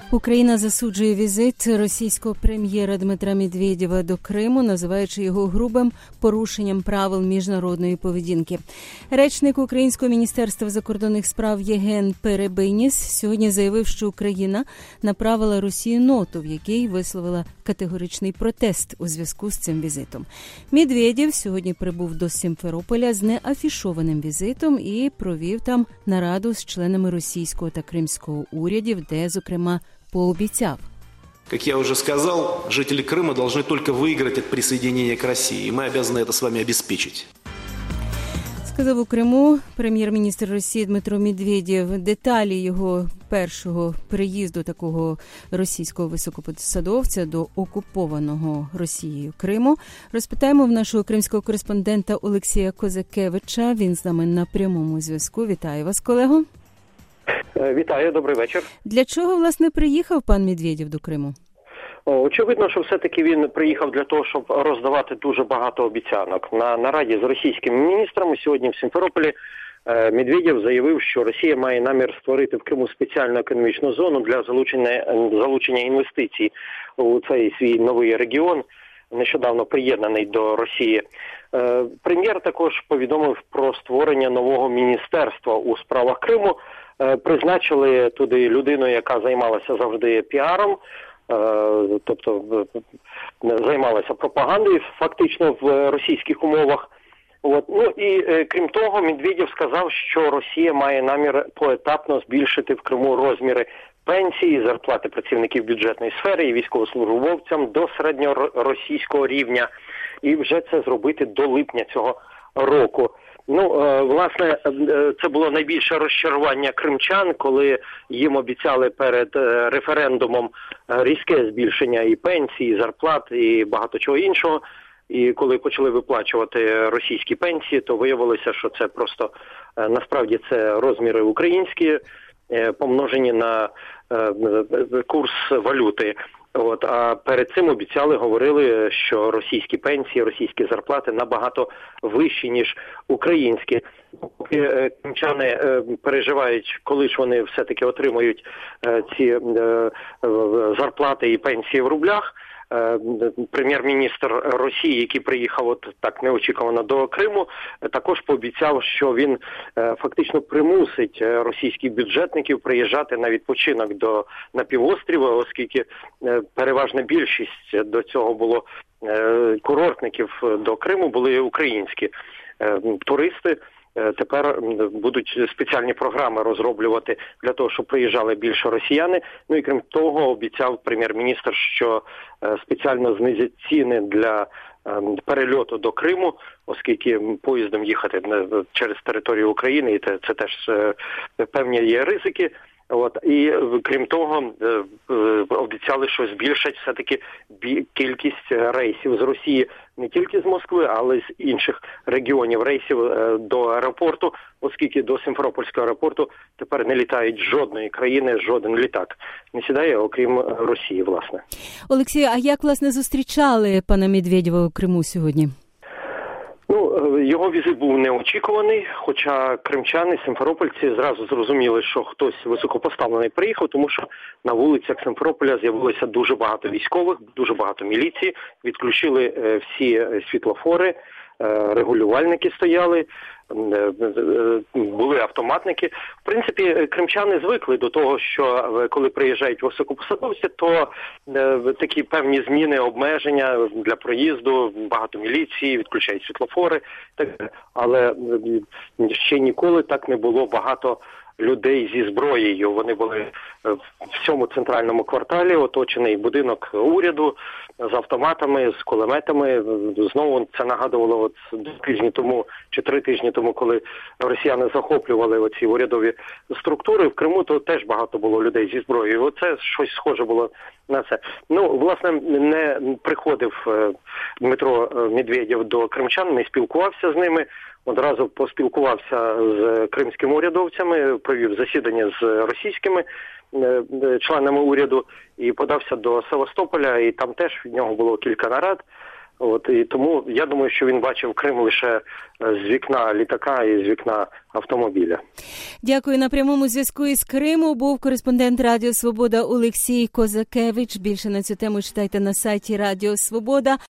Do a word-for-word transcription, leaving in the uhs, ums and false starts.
Україна засуджує візит російського прем'єра Дмитра Медведєва до Криму, називаючи його грубим порушенням правил міжнародної поведінки. Речник Українського міністерства закордонних справ Євген Перебийніс сьогодні заявив, що Україна направила Росію ноту, в якій висловила категоричний протест у зв'язку з цим візитом. Медведєв сьогодні прибув до Сімферополя з неафішованим візитом і провів там нараду з членами російського та кримського урядів, де, зокрема, пообіцяв. Как я уже сказал, жители Крыма должны только выиграть от присоединения к России, и мы обязаны это с вами обеспечить. Сказав у Криму прем'єр-міністр Росії Дмитро Медведєв. Деталі його першого приїзду такого російського високопосадовця до окупованого Росією Криму розпитаємо в нашого кримського кореспондента Олексія Козакевича. Він з нами на прямому зв'язку. Вітаю вас, колего. Вітаю, добрий вечір. Для чого, власне, приїхав пан Медведєв до Криму? Очевидно, що все-таки він приїхав для того, щоб роздавати дуже багато обіцянок. На нараді з російськими міністрами сьогодні в Сімферополі Медведєв заявив, що Росія має намір створити в Криму спеціальну економічну зону для залучення, залучення інвестицій у цей свій новий регіон, нещодавно приєднаний до Росії. Прем'єр також повідомив про створення нового міністерства у справах Криму. Призначили туди людину, яка займалася завжди піаром, тобто займалася пропагандою фактично в російських умовах. От. Ну і крім того, Медведєв сказав, що Росія має намір поетапно збільшити в Криму розміри пенсії, зарплати працівників бюджетної сфери і військовослужбовцям до середньоросійського рівня. І вже це зробити до липня цього року. Ну, власне, це було найбільше розчарування кримчан, коли їм обіцяли перед референдумом різке збільшення і пенсій, і зарплат, і багато чого іншого. І коли почали виплачувати російські пенсії, то виявилося, що це просто, насправді, це розміри українські, помножені на курс валюти. От, а перед цим обіцяли, говорили, що російські пенсії, російські зарплати набагато вищі, ніж українські. Поки кримчани переживають, коли ж вони все-таки отримують ці зарплати і пенсії в рублях, прем'єр-міністр Росії, який приїхав от так неочікувано до Криму, також пообіцяв, що він фактично примусить російських бюджетників приїжджати на відпочинок до на півострова, оскільки переважна більшість до цього було курортників до Криму були українські туристи. Тепер будуть спеціальні програми розроблювати для того, щоб приїжджали більше росіяни. Ну і крім того, обіцяв прем'єр-міністр, що спеціально знизять ціни для перельоту до Криму, оскільки поїздом їхати через територію України, і це, це теж певні є ризики. От, і крім того, обіцяли, що збільшать все-таки кількість рейсів з Росії не тільки з Москви, але й з інших регіонів рейсів до аеропорту, оскільки до Сімферопольського аеропорту тепер не літають жодної країни, жоден літак не сідає, окрім Росії, власне. Олексій, а як, власне, зустрічали пана Медведєва у Криму сьогодні? Ну, його візит був неочікуваний, хоча кримчани, сімферопольці зразу зрозуміли, що хтось високопоставлений приїхав, тому що на вулицях Сімферополя з'явилося дуже багато військових, дуже багато міліції, відключили всі світлофори, регулювальники стояли, були автоматники. В принципі, кримчани звикли до того, що коли приїжджають високопосадовці, то такі певні зміни, обмеження для проїзду, багато міліції, відключають світлофори. Але ще ніколи так не було багато людей зі зброєю. Вони були в цьому центральному кварталі, оточений будинок уряду з автоматами, з кулеметами. Знову це нагадувало от два тижні тому чи три тижні тому, коли росіяни захоплювали оці урядові структури. В Криму то теж багато було людей зі зброєю. Оце щось схоже було на це. Ну, власне, не приходив Дмитро Медведєв до кримчан, не спілкувався з ними. Одразу поспілкувався з кримськими урядовцями, провів засідання з російськими членами уряду і подався до Севастополя, і там теж в нього було кілька нарад. От і тому я думаю, що він бачив Крим лише з вікна літака і з вікна автомобіля. Дякую. На прямому зв'язку із Криму був кореспондент Радіо Свобода Олексій Козакевич. Більше на цю тему читайте на сайті Радіо Свобода.